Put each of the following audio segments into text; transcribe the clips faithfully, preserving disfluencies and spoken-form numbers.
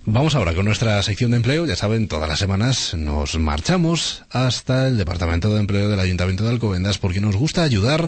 Vamos ahora con nuestra sección de empleo. Ya saben, todas las semanas nos marchamos hasta el Departamento de Empleo del Ayuntamiento de Alcobendas porque nos gusta ayudar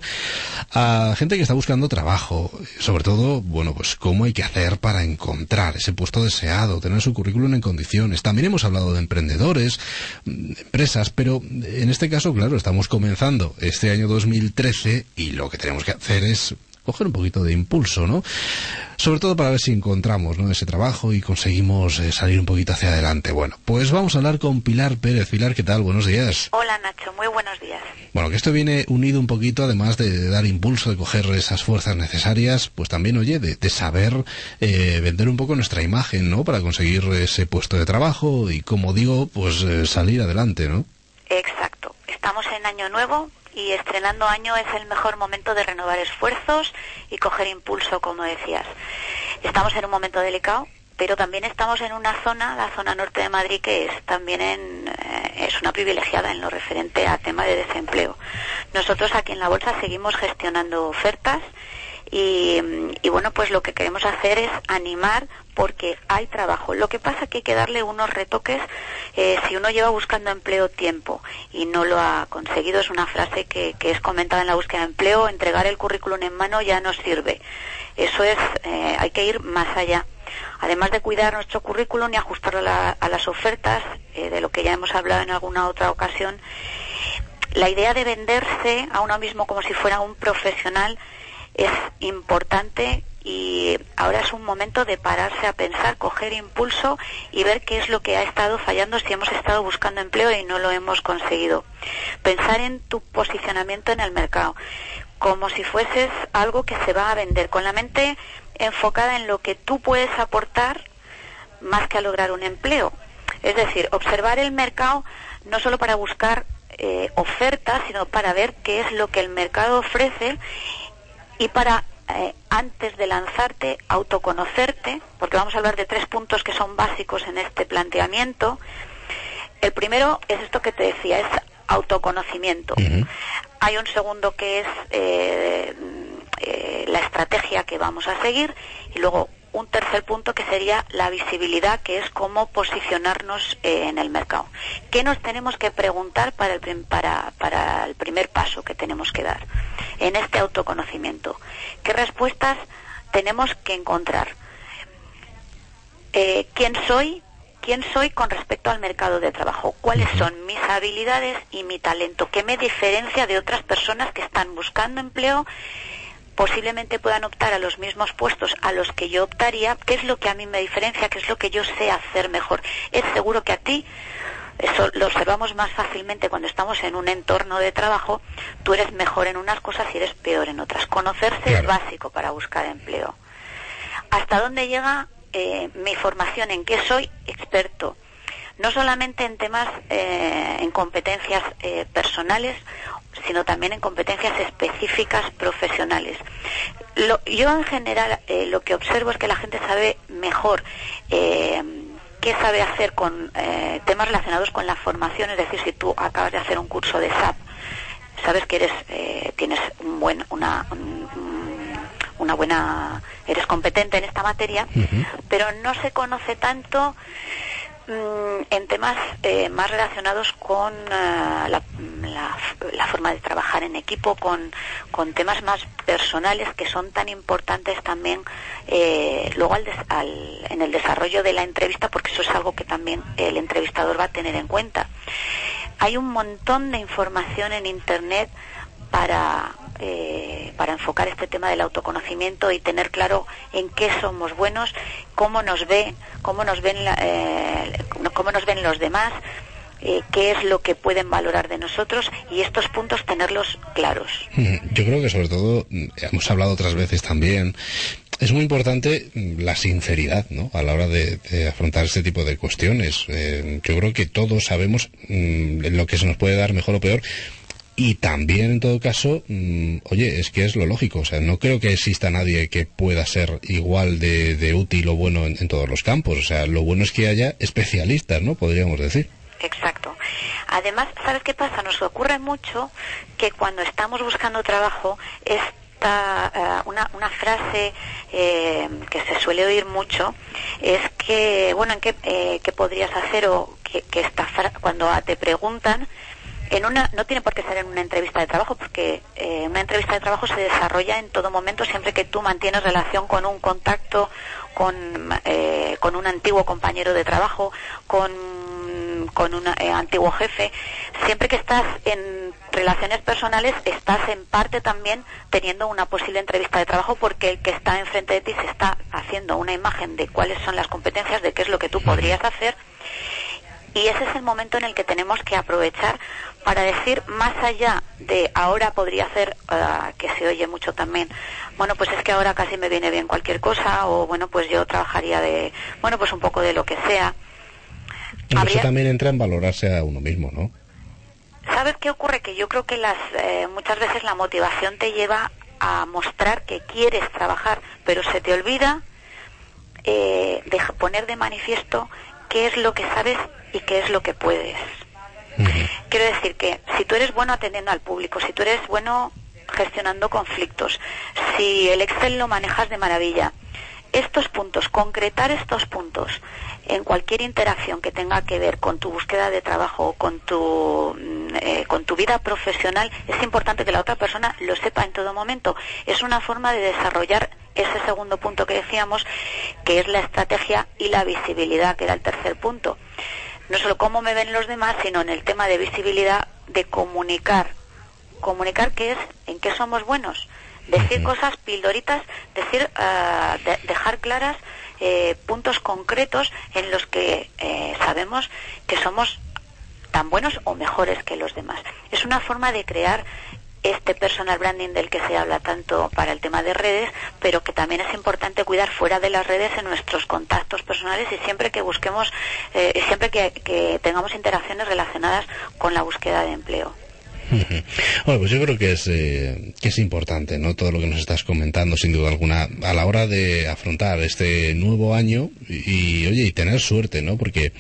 a gente que está buscando trabajo. Sobre todo, bueno, pues cómo hay que hacer para encontrar ese puesto deseado, tener su currículum en condiciones. También hemos hablado de emprendedores, de empresas, pero en este caso, claro, estamos comenzando este año dos mil trece y lo que tenemos que hacer es coger un poquito de impulso, ¿no? Sobre todo para ver si encontramos, ¿no?, ese trabajo y conseguimos eh, salir un poquito hacia adelante. Bueno, pues vamos a hablar con Pilar Pérez. Pilar, ¿qué tal? Buenos días. Hola, Nacho. Muy buenos días. Bueno, que esto viene unido un poquito, además de dar impulso, de coger esas fuerzas necesarias, pues también, oye, de, de saber eh, vender un poco nuestra imagen, ¿no?, para conseguir ese puesto de trabajo y, como digo, pues eh, salir adelante, ¿no? Exacto. Estamos en año nuevo y estrenando año es el mejor momento de renovar esfuerzos y coger impulso, como decías. Estamos en un momento delicado, pero también estamos en una zona, la zona norte de Madrid, que es también en, eh, es una privilegiada en lo referente a tema de desempleo. Nosotros aquí en la Bolsa seguimos gestionando ofertas y, y bueno, pues lo que queremos hacer es animar porque hay trabajo. Lo que pasa es que hay que darle unos retoques. Eh, si uno lleva buscando empleo tiempo y no lo ha conseguido, es una frase que, que es comentada en la búsqueda de empleo: entregar el currículum en mano ya no sirve. Eso es, eh, hay que ir más allá. Además de cuidar nuestro currículum y ajustarlo a, la, a las ofertas, eh, de lo que ya hemos hablado en alguna otra ocasión, la idea de venderse a uno mismo como si fuera un profesional es importante. Y ahora es un momento de pararse a pensar, coger impulso y ver qué es lo que ha estado fallando si hemos estado buscando empleo y no lo hemos conseguido. Pensar en tu posicionamiento en el mercado, como si fueses algo que se va a vender, con la mente enfocada en lo que tú puedes aportar más que a lograr un empleo. Es decir, observar el mercado no solo para buscar eh, ofertas, sino para ver qué es lo que el mercado ofrece y para Eh, antes de lanzarte, autoconocerte, porque vamos a hablar de tres puntos que son básicos en este planteamiento. El primero es esto que te decía, es autoconocimiento. Uh-huh. Hay un segundo que es eh, eh, la estrategia que vamos a seguir, y luego un tercer punto que sería la visibilidad, que es cómo posicionarnos eh, en el mercado. ¿Qué nos tenemos que preguntar para el, prim- para, para el primer paso que tenemos que dar en este autoconocimiento? ¿Qué respuestas tenemos que encontrar? Eh, ¿Quién soy? ¿Quién soy con respecto al mercado de trabajo? ¿Cuáles son mis habilidades y mi talento? ¿Qué me diferencia de otras personas que están buscando empleo? Posiblemente puedan optar a los mismos puestos a los que yo optaría. ¿Qué es lo que a mí me diferencia? ¿Qué es lo que yo sé hacer mejor? Es seguro que a ti, eso lo observamos más fácilmente cuando estamos en un entorno de trabajo, tú eres mejor en unas cosas y eres peor en otras. Conocerse claro. Es básico para buscar empleo. ¿Hasta dónde llega eh, mi formación? ¿En qué soy experto? No solamente en temas, eh, en competencias eh, personales, sino también en competencias específicas profesionales. Lo, yo en general eh, lo que observo es que la gente sabe mejor eh, qué sabe hacer con eh, temas relacionados con la formación. Es decir, si tú acabas de hacer un curso de S A P, sabes que eres eh, tienes un buen una un, una buena eres competente en esta materia, uh-huh. pero no se conoce tanto en temas eh, más relacionados con uh, la, la, la forma de trabajar en equipo, con, con temas más personales que son tan importantes también eh, luego al des, al, en el desarrollo de la entrevista, porque eso es algo que también el entrevistador va a tener en cuenta. Hay un montón de información en Internet para eh, para enfocar este tema del autoconocimiento y tener claro en qué somos buenos, cómo nos ve, cómo nos ven, eh, cómo nos ven los demás, eh, qué es lo que pueden valorar de nosotros, y estos puntos tenerlos claros. Yo creo que sobre todo, hemos hablado otras veces también, es muy importante la sinceridad, ¿no?, a la hora de, de afrontar este tipo de cuestiones. Eh, yo creo que todos sabemos mmm, lo que se nos puede dar mejor o peor. Y también, en todo caso, mmm, oye, es que es lo lógico. O sea, no creo que exista nadie que pueda ser igual de, de útil o bueno en, en todos los campos. O sea, lo bueno es que haya especialistas, ¿no?, podríamos decir. Exacto. Además, ¿sabes qué pasa? Nos ocurre mucho que cuando estamos buscando trabajo es está uh, una, una frase eh, que se suele oír mucho, es que, bueno, ¿en qué, eh, qué podrías hacer? O que, que esta fra- cuando te preguntan, en una, no tiene por qué ser en una entrevista de trabajo, porque eh, una entrevista de trabajo se desarrolla en todo momento siempre que tú mantienes relación con un contacto, con, eh, con un antiguo compañero de trabajo, con, con un eh, antiguo jefe. Siempre que estás en relaciones personales, estás en parte también teniendo una posible entrevista de trabajo, porque el que está enfrente de ti se está haciendo una imagen de cuáles son las competencias, de qué es lo que tú podrías hacer. Y ese es el momento en el que tenemos que aprovechar para decir, más allá de ahora podría hacer, uh, que se oye mucho también, bueno, pues es que ahora casi me viene bien cualquier cosa, o bueno, pues yo trabajaría de, bueno, pues un poco de lo que sea. Habría... Eso también entra en valorarse a uno mismo, ¿no? ¿Sabes qué ocurre? Que yo creo que las eh, muchas veces la motivación te lleva a mostrar que quieres trabajar, pero se te olvida eh, de poner de manifiesto qué es lo que sabes y qué es lo que puedes. Uh-huh. Quiero decir que si tú eres bueno atendiendo al público, si tú eres bueno gestionando conflictos, si el Excel lo manejas de maravilla, estos puntos, concretar estos puntos en cualquier interacción que tenga que ver con tu búsqueda de trabajo, con tu eh, con tu vida profesional, es importante que la otra persona lo sepa en todo momento. Es una forma de desarrollar ese segundo punto que decíamos, que es la estrategia y la visibilidad, que era el tercer punto. No solo cómo me ven los demás, sino en el tema de visibilidad, de comunicar. Comunicar qué es, en qué somos buenos. Decir cosas, pildoritas, decir, uh, de, dejar claras eh, puntos concretos en los que eh, sabemos que somos tan buenos o mejores que los demás. Es una forma de crear este personal branding del que se habla tanto para el tema de redes, pero que también es importante cuidar fuera de las redes en nuestros contactos personales, y siempre que busquemos, eh, siempre que, que tengamos interacciones relacionadas con la búsqueda de empleo. Bueno, pues yo creo que es eh, que es importante, ¿no? Todo lo que nos estás comentando, sin duda alguna, a la hora de afrontar este nuevo año y, y oye, y tener suerte, ¿no? Porque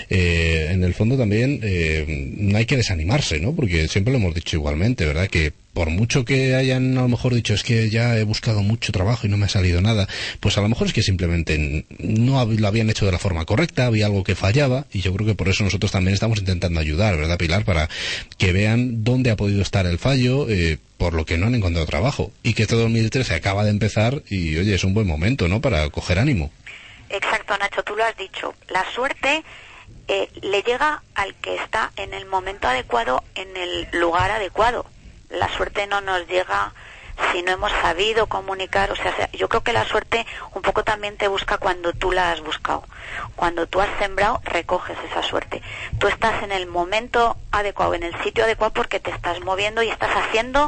eh, en el fondo también eh, no hay que desanimarse, ¿no? Porque siempre lo hemos dicho igualmente, ¿verdad? Que por mucho que hayan a lo mejor dicho, es que ya he buscado mucho trabajo y no me ha salido nada, pues a lo mejor es que simplemente no lo habían hecho de la forma correcta, había algo que fallaba, y yo creo que por eso nosotros también estamos intentando ayudar, ¿verdad, Pilar? Para que vean dónde ha podido estar el fallo, eh, por lo que no han encontrado trabajo, y que este dos mil trece acaba de empezar y, oye, es un buen momento, ¿no?, para coger ánimo. Exacto, Nacho, tú lo has dicho. La suerte eh, le llega al que está en el momento adecuado, en el lugar adecuado. La suerte no nos llega si no hemos sabido comunicar. O sea, yo creo que la suerte un poco también te busca cuando tú la has buscado. Cuando tú has sembrado, recoges esa suerte. Tú estás en el momento adecuado, en el sitio adecuado, porque te estás moviendo y estás haciendo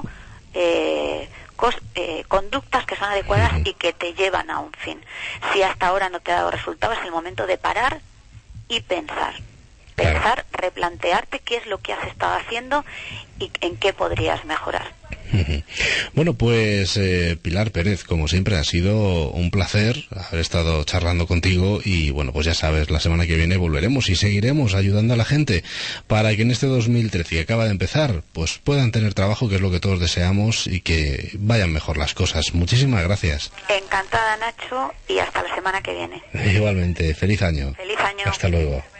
eh, cos, eh, conductas que son adecuadas y que te llevan a un fin. Si hasta ahora no te ha dado resultado, es el momento de parar y pensar. Pensar, replantearte qué es lo que has estado haciendo y en qué podrías mejorar. Bueno, pues eh, Pilar Pérez, como siempre ha sido un placer haber estado charlando contigo, y bueno, pues ya sabes, la semana que viene volveremos y seguiremos ayudando a la gente para que en este dos mil trece, que acaba de empezar, pues puedan tener trabajo, que es lo que todos deseamos, y que vayan mejor las cosas. Muchísimas gracias. Encantada, Nacho, y hasta la semana que viene. Igualmente, feliz año. Feliz año. Hasta luego.